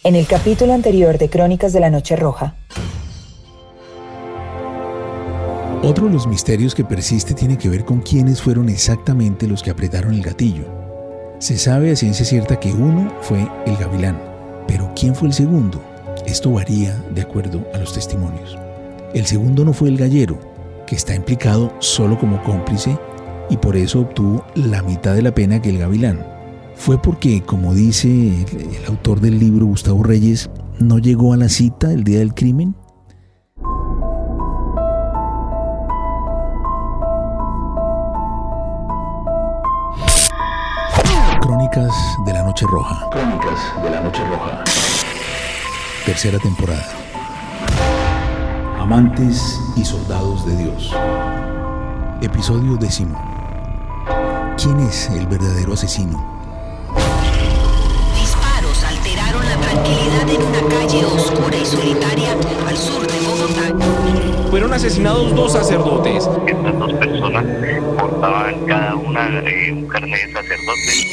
En el capítulo anterior de Crónicas de la Noche Roja. Otro de los misterios que persiste tiene que ver con quiénes fueron exactamente los que apretaron el gatillo. Se sabe a ciencia cierta que uno fue el gavilán, pero ¿quién fue el segundo? Esto varía de acuerdo a los testimonios. El segundo no fue el gallero, que está implicado solo como cómplice y por eso obtuvo la mitad de la pena que el gavilán. Fue porque, como dice el autor del libro, Gustavo Reyes, no llegó a la cita el día del crimen. Crónicas de la Noche Roja. Crónicas de la Noche Roja. Tercera temporada. Amantes y soldados de Dios. Episodio 10. ¿Quién es el verdadero asesino? Disparos alteraron la tranquilidad en una calle oscura y solitaria al sur de Bogotá. Fueron asesinados 2 sacerdotes. Estas 2 personas portaban cada una un carnet de sacerdote.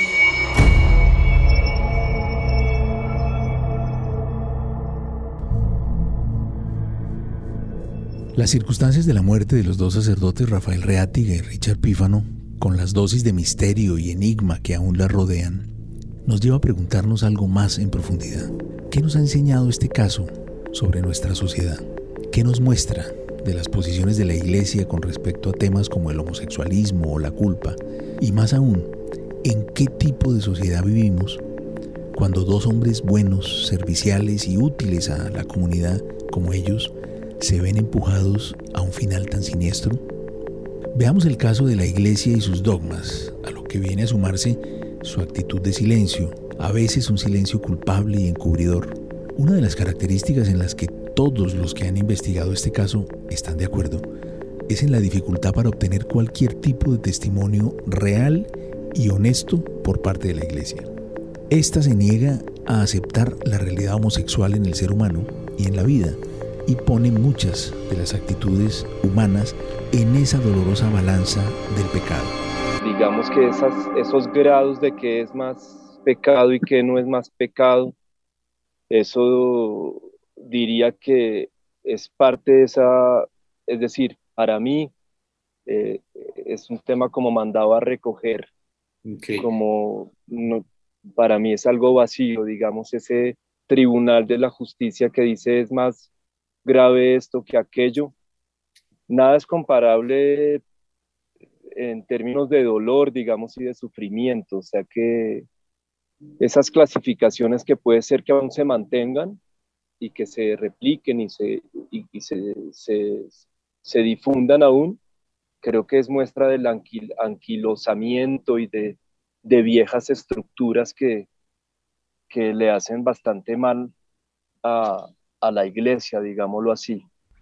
Las circunstancias de la muerte de los 2 sacerdotes Rafael Reátiga y Richard Pífano, con las dosis de misterio y enigma que aún las rodean, nos lleva a preguntarnos algo más en profundidad. ¿Qué nos ha enseñado este caso sobre nuestra sociedad? ¿Qué nos muestra de las posiciones de la Iglesia con respecto a temas como el homosexualismo o la culpa? Y más aún, ¿en qué tipo de sociedad vivimos cuando 2 hombres buenos, serviciales y útiles a la comunidad como ellos se ven empujados a un final tan siniestro? Veamos el caso de la Iglesia y sus dogmas, a lo que viene a sumarse su actitud de silencio, a veces un silencio culpable y encubridor. Una de las características en las que todos los que han investigado este caso están de acuerdo es en la dificultad para obtener cualquier tipo de testimonio real y honesto por parte de la Iglesia. Esta se niega a aceptar la realidad homosexual en el ser humano y en la vida, y pone muchas de las actitudes humanas en esa dolorosa balanza del pecado. Digamos que esos grados de qué es más pecado y qué no es más pecado, eso diría que es parte de esa, es decir, para mí es un tema como mandado a recoger, como no, para mí es algo vacío, digamos, ese tribunal de la justicia que dice es más grave esto que aquello. Nada es comparable en términos de dolor, digamos, y de sufrimiento. O sea que esas clasificaciones que puede ser que aún se mantengan y que se repliquen y se difundan aún, creo que es muestra del anquilosamiento y de viejas estructuras que le hacen bastante mal a la Iglesia, digámoslo así.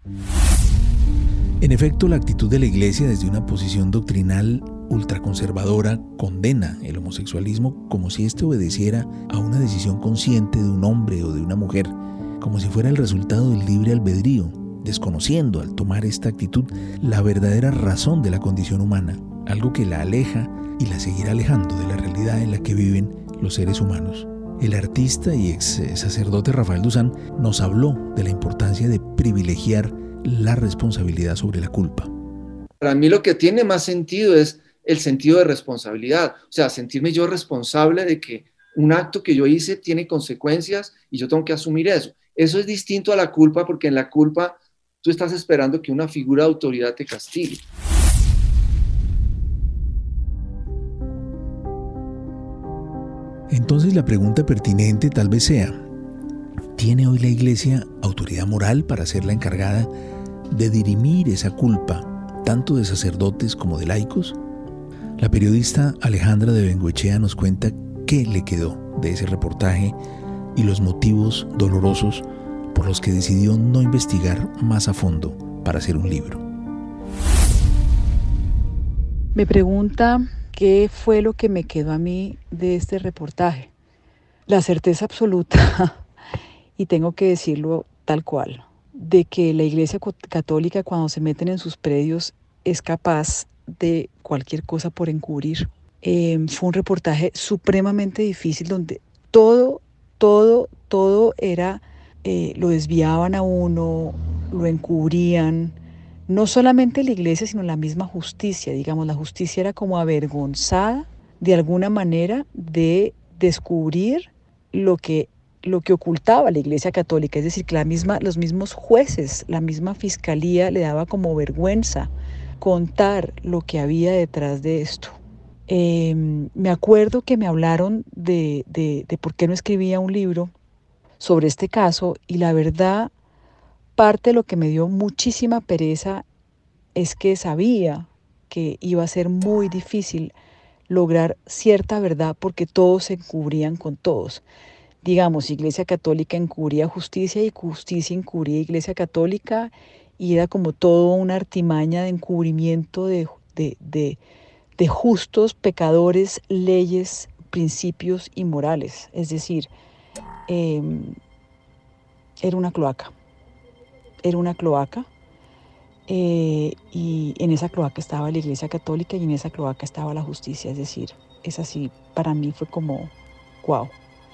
En efecto, la actitud de la Iglesia desde una posición doctrinal ultraconservadora condena el homosexualismo como si éste obedeciera a una decisión consciente de un hombre o de una mujer, como si fuera el resultado del libre albedrío, desconociendo al tomar esta actitud la verdadera razón de la condición humana, algo que la aleja y la seguirá alejando de la realidad en la que viven los seres humanos. El artista y ex sacerdote Rafael Duzán nos habló de la importancia de privilegiar la responsabilidad sobre la culpa. Para mí lo que tiene más sentido es el sentido de responsabilidad, o sea, sentirme yo responsable de que un acto que yo hice tiene consecuencias y yo tengo que asumir eso. Eso es distinto a la culpa, porque en la culpa tú estás esperando que una figura de autoridad te castigue. Entonces la pregunta pertinente tal vez sea: ¿tiene hoy la Iglesia autoridad moral para ser la encargada de dirimir esa culpa, tanto de sacerdotes como de laicos? La periodista Alejandra de Bengoechea nos cuenta qué le quedó de ese reportaje y los motivos dolorosos por los que decidió no investigar más a fondo para hacer un libro. Me pregunta qué fue lo que me quedó a mí de este reportaje. La certeza absoluta, y tengo que decirlo tal cual, de que la Iglesia Católica, cuando se meten en sus predios, es capaz de cualquier cosa por encubrir. Fue un reportaje supremamente difícil donde todo todo era, lo desviaban a uno, lo encubrían, no solamente la iglesia, sino la misma justicia, digamos, la justicia era como avergonzada de alguna manera de descubrir lo que ocultaba la Iglesia Católica, es decir, que los mismos jueces, la misma fiscalía le daba como vergüenza contar lo que había detrás de esto. Me acuerdo que me hablaron de por qué no escribía un libro sobre este caso, y la verdad, parte de lo que me dio muchísima pereza es que sabía que iba a ser muy difícil lograr cierta verdad porque todos se encubrían con todos. Digamos, Iglesia Católica encubría justicia y justicia encubría Iglesia Católica, y era como todo una artimaña de encubrimiento de justos, pecadores, leyes, principios y morales. Es decir, era una cloaca. Y en esa cloaca estaba la Iglesia Católica y en esa cloaca estaba la justicia. Es decir, es así, para mí fue como wow.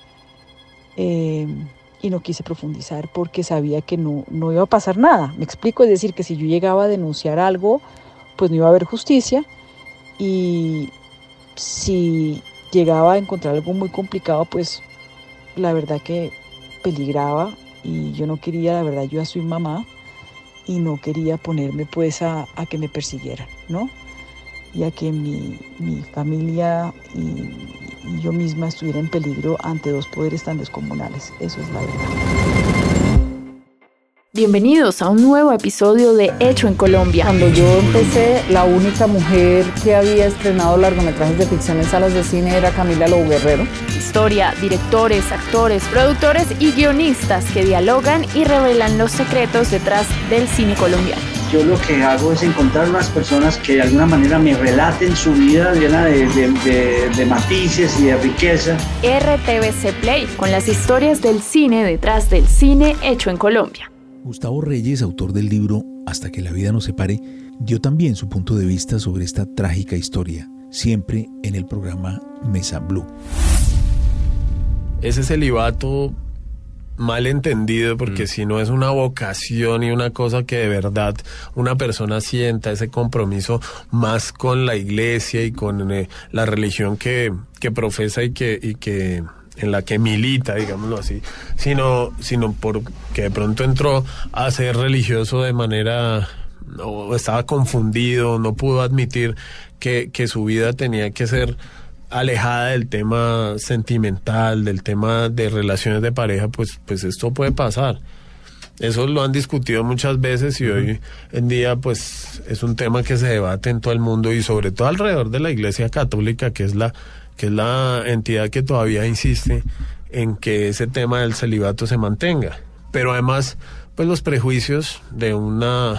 Y no quise profundizar porque sabía que no iba a pasar nada. Me explico, es decir, que si yo llegaba a denunciar algo, pues no iba a haber justicia, y si llegaba a encontrar algo muy complicado, pues la verdad que peligraba, y yo no quería, la verdad, yo ya soy mamá y no quería ponerme pues a que me persiguieran, ¿no? Y a que mi familia y yo misma estuviera en peligro ante dos poderes tan descomunales. Eso es la verdad. Bienvenidos a un nuevo episodio de Hecho en Colombia. Cuando yo empecé, la única mujer que había estrenado largometrajes de ficción en salas de cine era Camila Lobo Guerrero. Historia, directores, actores, productores y guionistas que dialogan y revelan los secretos detrás del cine colombiano. Yo lo que hago es encontrar unas personas que de alguna manera me relaten su vida llena de matices y de riqueza. RTBC Play, con las historias del cine detrás del cine hecho en Colombia. Gustavo Reyes, autor del libro Hasta que la vida nos separe, dio también su punto de vista sobre esta trágica historia, siempre en el programa Mesa Blue. Ese celibato mal entendido, porque si no es una vocación y una cosa que de verdad una persona sienta ese compromiso más con la iglesia y con la religión que profesa y que en la que milita, digámoslo así, sino porque de pronto entró a ser religioso de manera, o estaba confundido, no pudo admitir que su vida tenía que ser alejada del tema sentimental, del tema de relaciones de pareja, pues esto puede pasar. Eso lo han discutido muchas veces y hoy en día pues es un tema que se debate en todo el mundo y sobre todo alrededor de la Iglesia Católica, que es la entidad que todavía insiste en que ese tema del celibato se mantenga. Pero además, pues los prejuicios de una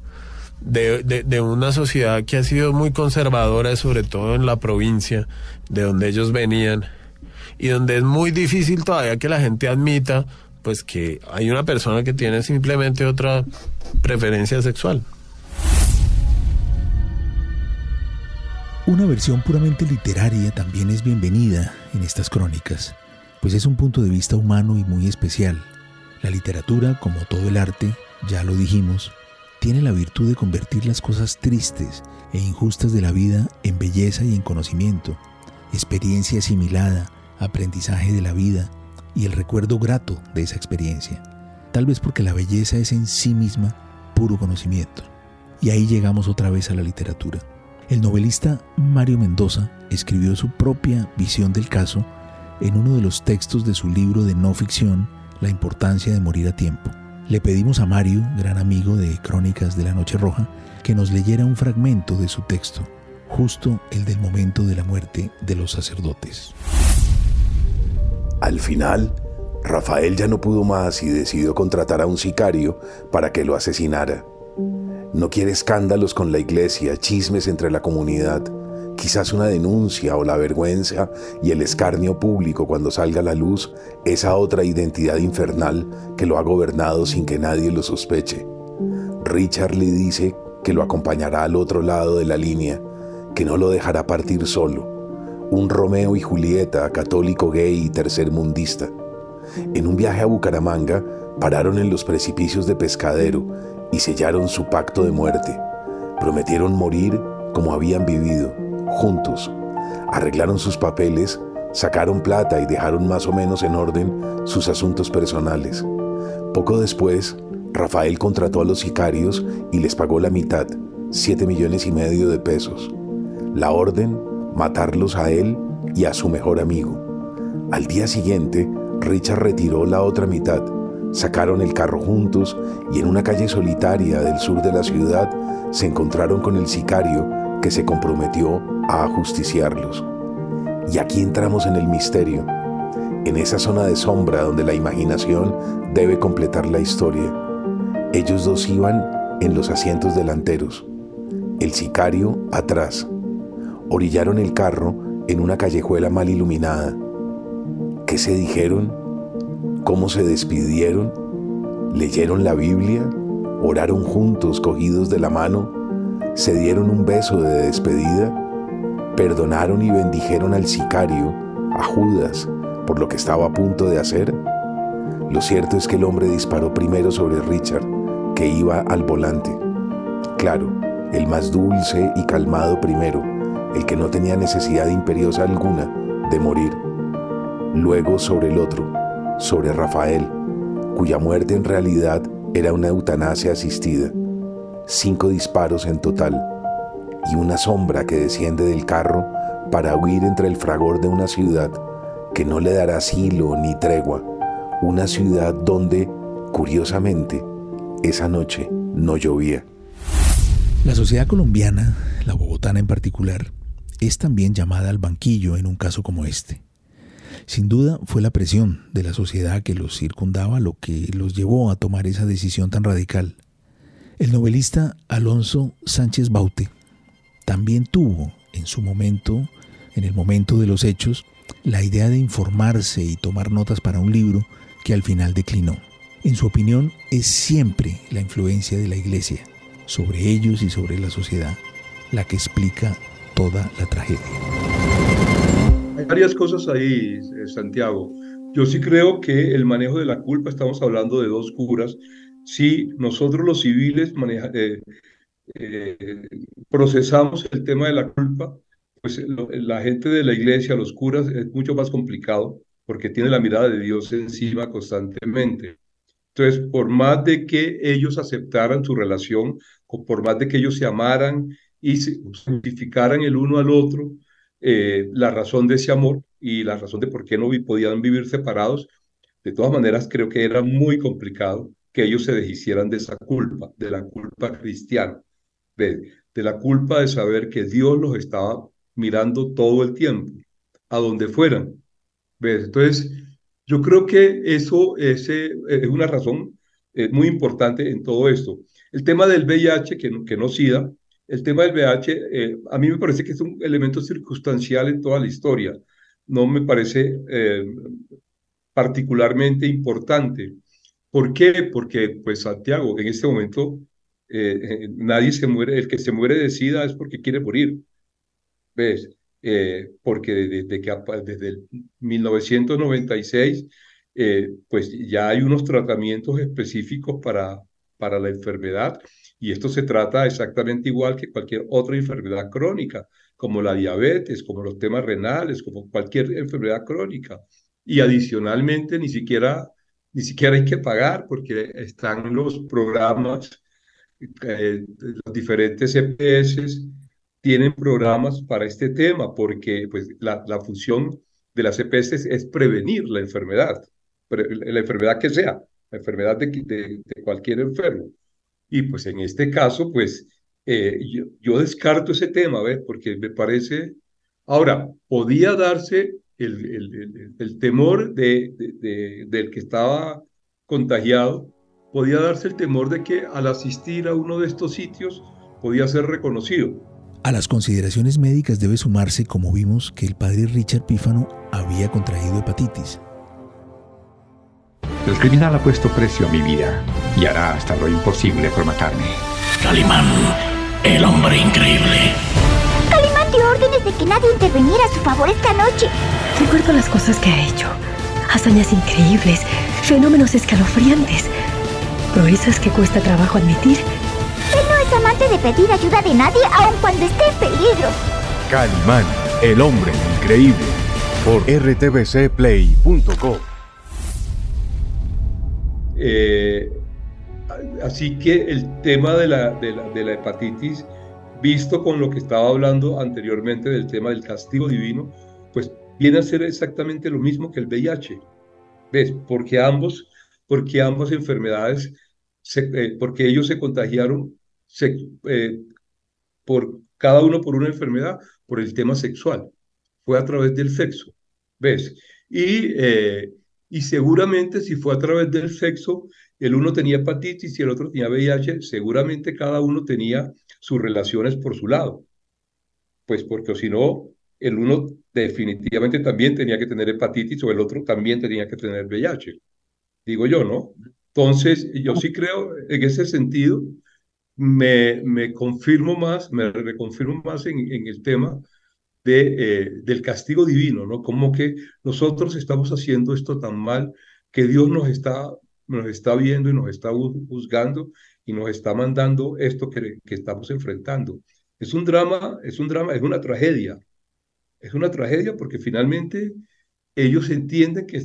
sociedad que ha sido muy conservadora, sobre todo en la provincia de donde ellos venían, y donde es muy difícil todavía que la gente admita pues que hay una persona que tiene simplemente otra preferencia sexual. Una versión puramente literaria también es bienvenida en estas crónicas, pues es un punto de vista humano y muy especial. La literatura, como todo el arte, ya lo dijimos, tiene la virtud de convertir las cosas tristes e injustas de la vida en belleza y en conocimiento, experiencia asimilada, aprendizaje de la vida y el recuerdo grato de esa experiencia. Tal vez porque la belleza es en sí misma puro conocimiento. Y ahí llegamos otra vez a la literatura. El novelista Mario Mendoza escribió su propia visión del caso en uno de los textos de su libro de no ficción, La importancia de morir a tiempo. Le pedimos a Mario, gran amigo de Crónicas de la Noche Roja, que nos leyera un fragmento de su texto, justo el del momento de la muerte de los sacerdotes. Al final, Rafael ya no pudo más y decidió contratar a un sicario para que lo asesinara. No quiere escándalos con la iglesia, chismes entre la comunidad, quizás una denuncia o la vergüenza y el escarnio público cuando salga a la luz esa otra identidad infernal que lo ha gobernado sin que nadie lo sospeche. Richard le dice que lo acompañará al otro lado de la línea, que no lo dejará partir solo. Un Romeo y Julieta, católico gay y tercermundista. en un viaje a Bucaramanga, pararon en los precipicios de Pescadero y sellaron su pacto de muerte. Prometieron morir como habían vivido, juntos. Arreglaron sus papeles, sacaron plata y dejaron más o menos en orden sus asuntos personales. Poco después, Rafael contrató a los sicarios y les pagó la mitad, 7,5 millones de pesos. La orden, matarlos a él y a su mejor amigo. Al día siguiente, Richard retiró la otra mitad. Sacaron el carro juntos y en una calle solitaria del sur de la ciudad se encontraron con el sicario que se comprometió a ajusticiarlos. Y aquí entramos en el misterio, en esa zona de sombra donde la imaginación debe completar la historia. Ellos dos iban en los asientos delanteros, el sicario atrás. Orillaron el carro en una callejuela mal iluminada. ¿Qué se dijeron? ¿Cómo se despidieron? ¿Leyeron la Biblia? ¿Oraron juntos cogidos de la mano? ¿Se dieron un beso de despedida? ¿Perdonaron y bendijeron al sicario, a Judas, por lo que estaba a punto de hacer? Lo cierto es que el hombre disparó primero sobre Richard, que iba al volante. Claro, el más dulce y calmado primero, el que no tenía necesidad imperiosa alguna de morir. Luego sobre el otro, sobre Rafael, cuya muerte en realidad era una eutanasia asistida. 5 disparos en total, y una sombra que desciende del carro para huir entre el fragor de una ciudad que no le dará asilo ni tregua, una ciudad donde, curiosamente, esa noche no llovía. La sociedad colombiana, la bogotana en particular, es también llamada al banquillo en un caso como este. Sin duda fue la presión de la sociedad que los circundaba lo que los llevó a tomar esa decisión tan radical. El novelista Alonso Sánchez Baute también tuvo en su momento, en el momento de los hechos, la idea de informarse y tomar notas para un libro que al final declinó. En su opinión, es siempre la influencia de la Iglesia sobre ellos y sobre la sociedad la que explica toda la tragedia. Hay varias cosas ahí, Santiago. Yo sí creo que el manejo de la culpa, estamos hablando de 2 curas. Si nosotros los civiles procesamos el tema de la culpa, pues la gente de la iglesia, los curas, es mucho más complicado porque tiene la mirada de Dios encima constantemente. Entonces, por más de que ellos aceptaran su relación, por más de que ellos se amaran y se santificaran el uno al otro, la razón de ese amor y la razón de por qué no podían vivir separados, de todas maneras creo que era muy complicado que ellos se deshicieran de esa culpa, de la culpa cristiana, de la culpa de saber que Dios los estaba mirando todo el tiempo, a donde fueran. ¿Ves? Entonces, yo creo que eso es una razón muy importante en todo esto. El tema del VIH, que no SIDA, el tema del VIH, a mí me parece que es un elemento circunstancial en toda la historia. No me parece particularmente importante. ¿Por qué? Porque, pues, Santiago, en este momento nadie se muere. El que se muere de SIDA es porque quiere morir. ¿Ves? Porque desde el 1996, pues ya hay unos tratamientos específicos para la enfermedad, y esto se trata exactamente igual que cualquier otra enfermedad crónica, como la diabetes, como los temas renales, como cualquier enfermedad crónica. Y adicionalmente ni siquiera hay que pagar, porque están los programas, los diferentes EPS tienen programas para este tema, porque pues, la función de las EPS es prevenir la enfermedad que sea, la enfermedad de cualquier enfermo. Y pues en este caso, pues yo descarto ese tema, ¿ves? Porque me parece... Ahora, podía darse el temor del que estaba contagiado, podía darse el temor de que al asistir a uno de estos sitios podía ser reconocido. A las consideraciones médicas debe sumarse, como vimos, que el padre Richard Pífano había contraído hepatitis. El criminal ha puesto precio a mi vida y hará hasta lo imposible por matarme. Calimán, el hombre increíble. Calimán dio órdenes de que nadie interviniera a su favor esta noche. Recuerdo las cosas que ha hecho. hazañas increíbles, fenómenos escalofriantes, proezas que cuesta trabajo admitir. Él no es amante de pedir ayuda de nadie, aun cuando esté en peligro. Calimán, el hombre increíble, por rtbcplay.co. Así que el tema de la hepatitis, visto con lo que estaba hablando anteriormente del tema del castigo divino, pues viene a ser exactamente lo mismo que el VIH. ¿Ves? Porque ambas enfermedades, porque ellos se contagiaron por cada uno por una enfermedad, por el tema sexual. Fue a través del sexo. ¿Ves? Y seguramente si fue a través del sexo, el uno tenía hepatitis y el otro tenía VIH, seguramente cada uno tenía sus relaciones por su lado. Pues porque si no, el uno definitivamente también tenía que tener hepatitis o el otro también tenía que tener VIH. Digo yo, ¿no? Entonces, yo sí creo en ese sentido, me confirmo más, me reconfirmo más en el tema del castigo divino, ¿no? Como que nosotros estamos haciendo esto tan mal que Dios nos está viendo y nos está juzgando y nos está mandando esto que estamos enfrentando. Es un drama, es una tragedia. Es una tragedia porque finalmente ellos entienden que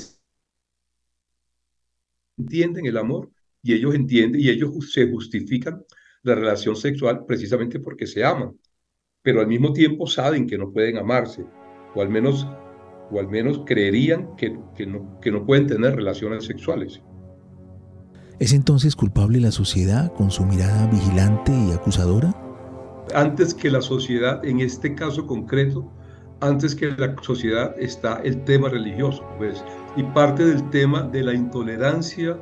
entienden el amor y ellos entienden y ellos se justifican la relación sexual precisamente porque se aman, pero al mismo tiempo saben que no pueden amarse, o al menos creerían que no pueden tener relaciones sexuales. ¿Es entonces culpable la sociedad con su mirada vigilante y acusadora? Antes que la sociedad, en este caso concreto, antes que la sociedad está el tema religioso, pues, y parte del tema de la intolerancia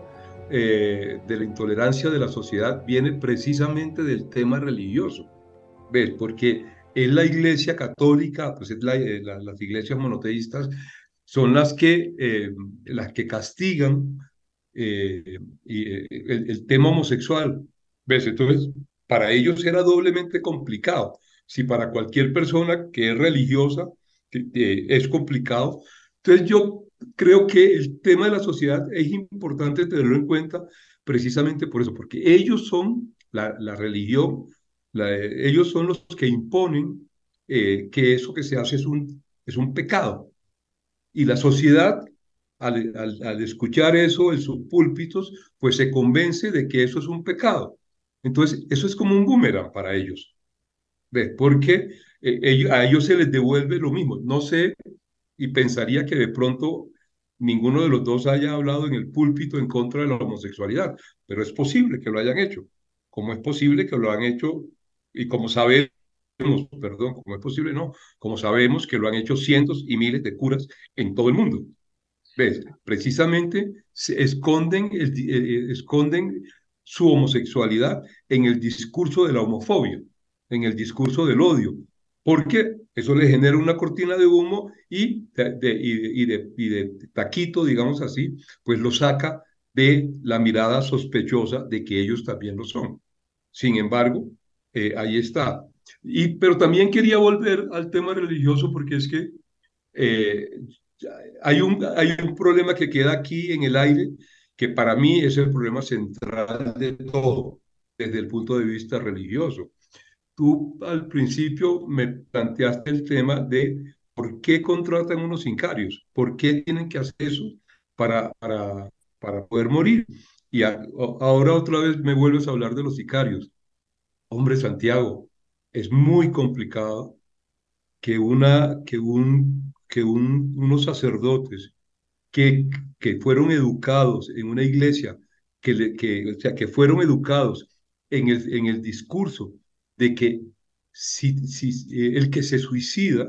de la sociedad viene precisamente del tema religioso, ¿ves? Porque es la Iglesia católica, pues las iglesias monoteístas son las que castigan el tema homosexual, ¿ves? Entonces, para ellos era doblemente complicado. Si para cualquier persona que es religiosa es complicado, entonces yo creo que el tema de la sociedad es importante tenerlo en cuenta precisamente por eso, porque ellos son la religión, ellos son los que imponen que eso que se hace es un pecado. Y la sociedad, al escuchar eso en sus púlpitos, pues se convence de que eso es un pecado. Entonces, eso es como un boomerang para ellos. ¿Ves? Porque a ellos se les devuelve lo mismo. No sé, y pensaría que de pronto ninguno de los dos haya hablado en el púlpito en contra de la homosexualidad, pero es posible que lo hayan hecho. ¿Cómo es posible que lo han hecho? Y como sabemos, perdón, ¿cómo es posible? No, como sabemos que lo han hecho cientos y miles de curas en todo el mundo. ¿Ves? Precisamente se esconden su homosexualidad en el discurso de la homofobia, en el discurso del odio, porque eso le genera una cortina de humo y de taquito, digamos así, pues lo saca de la mirada sospechosa de que ellos también lo son. Sin embargo, ahí está. Pero también quería volver al tema religioso porque es que hay un problema que queda aquí en el aire, que para mí es el problema central de todo, desde el punto de vista religioso. Tú al principio me planteaste el tema de por qué contratan unos sicarios, por qué tienen que hacer eso para poder morir. Y ahora otra vez me vuelves a hablar de los sicarios. Hombre, Santiago, es muy complicado que unos sacerdotes que fueron educados en una iglesia, o sea, que fueron educados en el discurso de que el que se suicida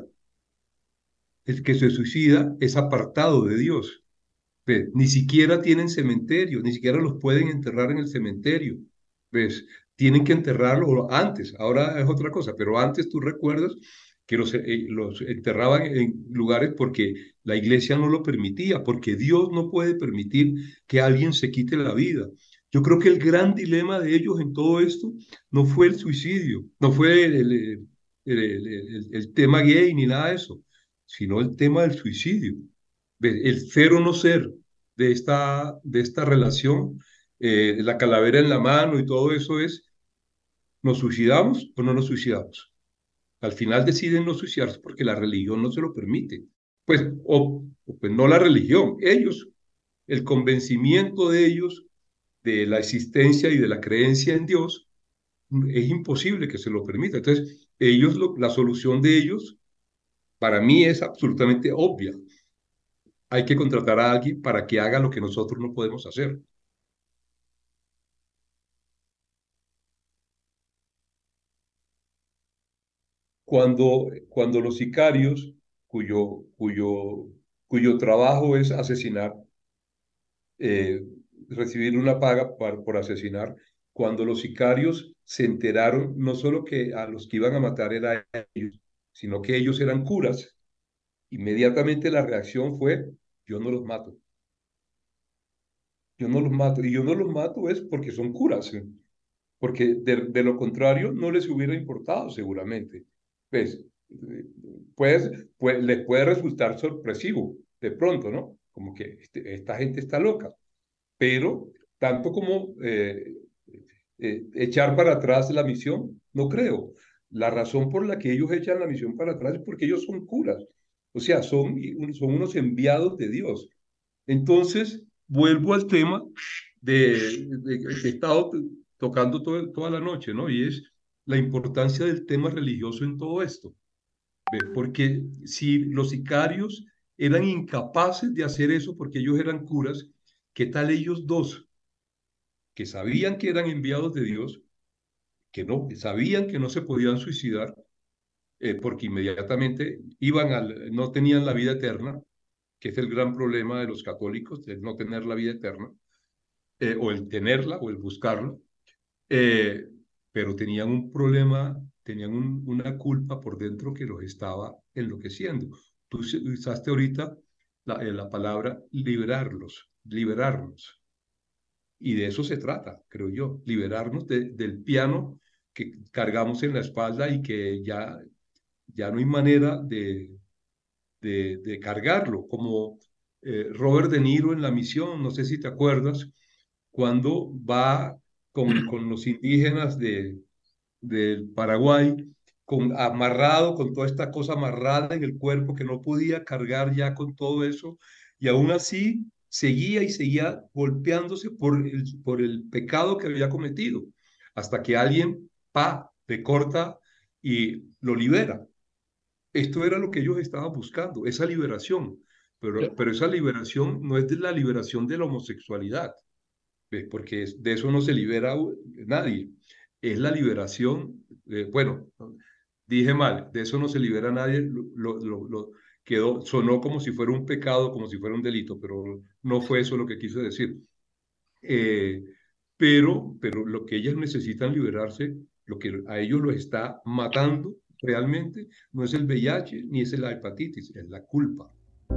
es apartado de Dios. ¿Ves? Ni siquiera tienen cementerio, ni siquiera los pueden enterrar en el cementerio. ¿Ves? Tienen que enterrarlo antes, ahora es otra cosa, pero antes tú recuerdas que los enterraban en lugares porque la iglesia no lo permitía, porque Dios no puede permitir que alguien se quite la vida. Yo creo que el gran dilema de ellos en todo esto no fue el suicidio, no fue el tema gay ni nada de eso, sino el tema del suicidio. El ser o no ser de esta relación, la calavera en la mano y todo eso es, ¿nos suicidamos o no nos suicidamos? Al final deciden no suicidarse porque la religión no se lo permite. Pues, pues no la religión, ellos, el convencimiento de ellos de la existencia y de la creencia en Dios, es imposible que se lo permita. Entonces, la solución de ellos, para mí, es absolutamente obvia. Hay que contratar a alguien para que haga lo que nosotros no podemos hacer. Cuando los sicarios, cuyo trabajo es asesinar, recibir una paga por asesinar, cuando los sicarios se enteraron no solo que a los que iban a matar eran ellos, sino que ellos eran curas, inmediatamente la reacción fue: yo no los mato. Yo no los mato. Y yo no los mato es porque son curas, porque de lo contrario no les hubiera importado seguramente. Pues, les puede resultar sorpresivo de pronto, ¿no? Como que esta gente está loca. Pero tanto como echar para atrás la misión, no creo. La razón por la que ellos echan la misión para atrás es porque ellos son curas. O sea, son unos enviados de Dios. Entonces, vuelvo al tema que he estado tocando toda la noche, ¿no? Y es la importancia del tema religioso en todo esto. Porque si los sicarios eran incapaces de hacer eso porque ellos eran curas, ¿qué tal ellos dos, que sabían que eran enviados de Dios, que sabían que no se podían suicidar, porque inmediatamente no tenían la vida eterna, que es el gran problema de los católicos, el no tener la vida eterna, o el tenerla, o el buscarla, pero tenían un problema, tenían una culpa por dentro que los estaba enloqueciendo. Tú usaste ahorita la palabra liberarnos. Y de eso se trata, creo yo, liberarnos del piano que cargamos en la espalda y que ya no hay manera de cargarlo, como Robert De Niro en La Misión, no sé si te acuerdas, cuando va con los indígenas del Paraguay, amarrado, con toda esta cosa amarrada en el cuerpo que no podía cargar ya con todo eso, y aún así seguía y seguía golpeándose por el pecado que había cometido, hasta que alguien le corta y lo libera. Esto era lo que ellos estaban buscando, esa liberación, pero esa liberación no es de la liberación de la homosexualidad, porque de eso no se libera nadie, es la liberación, bueno, dije mal, de eso no se libera nadie, sonó como si fuera un pecado, como si fuera un delito, pero no fue eso lo que quise decir. Pero lo que ellas necesitan liberarse, lo que a ellos los está matando realmente, no es el VIH ni es la hepatitis, es la culpa.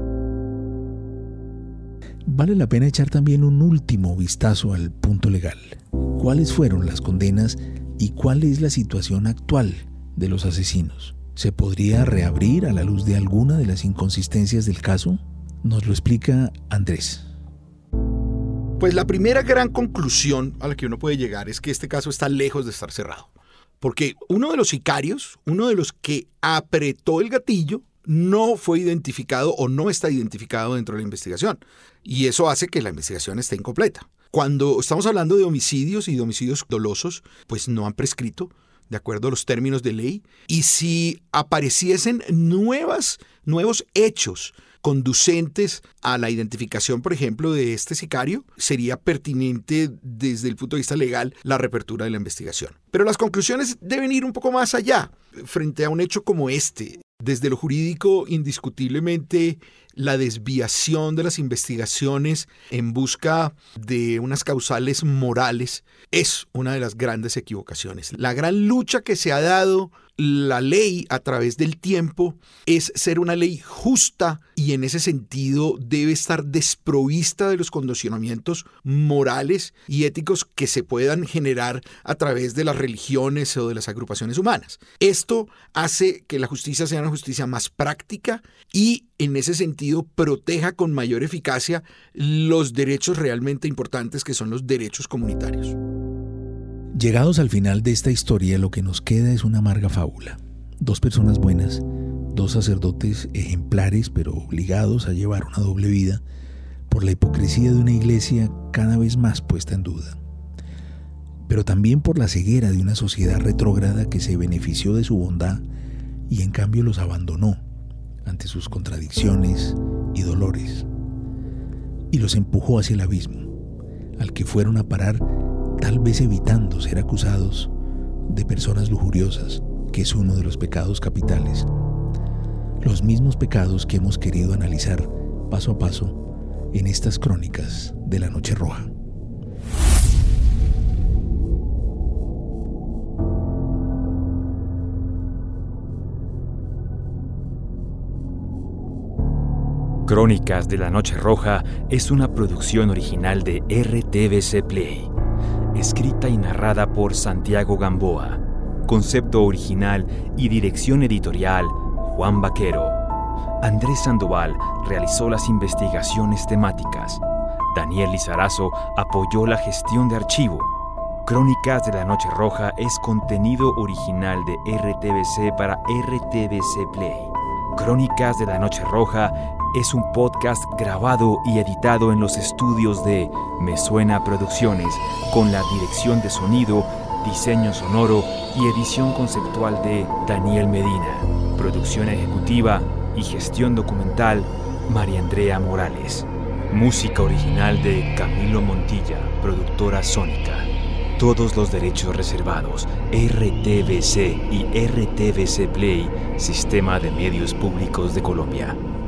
Vale la pena echar también un último vistazo al punto legal. ¿Cuáles fueron las condenas y cuál es la situación actual de los asesinos? ¿Se podría reabrir a la luz de alguna de las inconsistencias del caso? Nos lo explica Andrés. Pues la primera gran conclusión a la que uno puede llegar es que este caso está lejos de estar cerrado. Porque uno de los sicarios, uno de los que apretó el gatillo, no fue identificado o no está identificado dentro de la investigación. Y eso hace que la investigación esté incompleta. Cuando estamos hablando de homicidios y de homicidios dolosos, pues no han prescrito de acuerdo a los términos de ley. Y si apareciesen nuevos hechos conducentes a la identificación, por ejemplo, de este sicario, sería pertinente desde el punto de vista legal la reapertura de la investigación. Pero las conclusiones deben ir un poco más allá frente a un hecho como este. Desde lo jurídico, indiscutiblemente, la desviación de las investigaciones en busca de unas causales morales es una de las grandes equivocaciones. La gran lucha que se ha dado la ley a través del tiempo es ser una ley justa y en ese sentido debe estar desprovista de los condicionamientos morales y éticos que se puedan generar a través de las religiones o de las agrupaciones humanas. Esto hace que la justicia sea una justicia más práctica y en ese sentido proteja con mayor eficacia los derechos realmente importantes que son los derechos comunitarios. Llegados al final de esta historia, lo que nos queda es una amarga fábula. 2 personas buenas, 2 sacerdotes ejemplares pero obligados a llevar una doble vida por la hipocresía de una iglesia cada vez más puesta en duda, pero también por la ceguera de una sociedad retrógrada que se benefició de su bondad y en cambio los abandonó ante sus contradicciones y dolores, y los empujó hacia el abismo, al que fueron a parar tal vez evitando ser acusados de personas lujuriosas, que es uno de los pecados capitales. Los mismos pecados que hemos querido analizar paso a paso en estas crónicas de la Noche Roja. Crónicas de la Noche Roja es una producción original de RTVC Play, escrita y narrada por Santiago Gamboa, concepto original y dirección editorial Juan Vaquero. Andrés Sandoval realizó las investigaciones temáticas. Daniel Lizarazo apoyó la gestión de archivo. Crónicas de la Noche Roja es contenido original de RTVC para RTVC Play. Crónicas de la Noche Roja es un podcast grabado y editado en los estudios de Me Suena Producciones, con la dirección de sonido, diseño sonoro y edición conceptual de Daniel Medina. Producción ejecutiva y gestión documental, María Andrea Morales. Música original de Camilo Montilla, productora Sónica. Todos los derechos reservados. RTVC y RTVC Play, Sistema de Medios Públicos de Colombia.